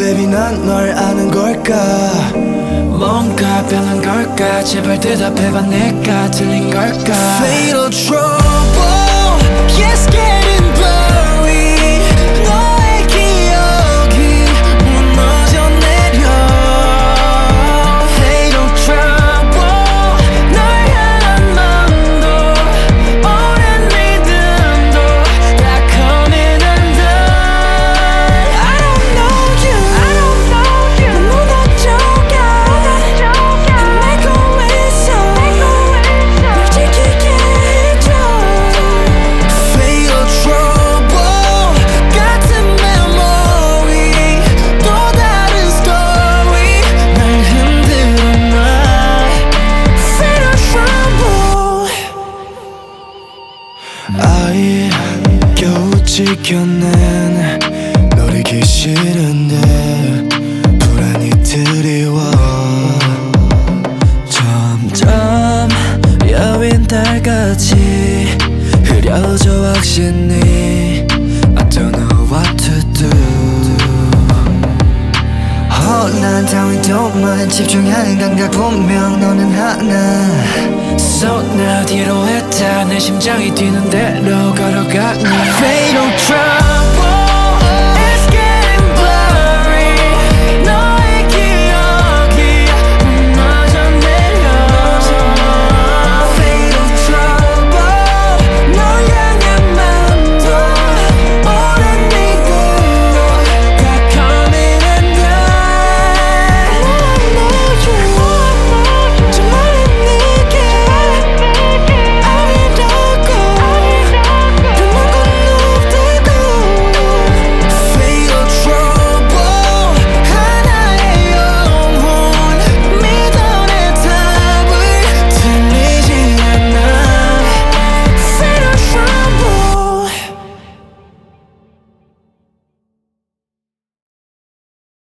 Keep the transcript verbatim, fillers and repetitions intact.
baby 난 널 아는 걸까 뭔가 변한 걸까 제발 대답해봐 내가 틀린 걸까 Fatal trouble Yes getting blurry 너의 기억이 무너져 내려 Fatal trouble 널 향한 마음도 오랜 믿음도 다 coming undone I don't know you I don't know you 난 무너져가 헤매고 있어 널 지키게 해줘 Fatal trouble 같은 memory 또 다른 story 날 흔들어 놔 Fatal trouble 아예 겨우 지켜낸 널 잊기 싫은데 불안이 드리워 점점 여윈 달같이 흐려져 확신이 I don't know what to do 난 따윈 도만 집중하는 감각 분명 너는 하나 So 나 뒤로 했다 내 심장이 뛰는 대로 걸어가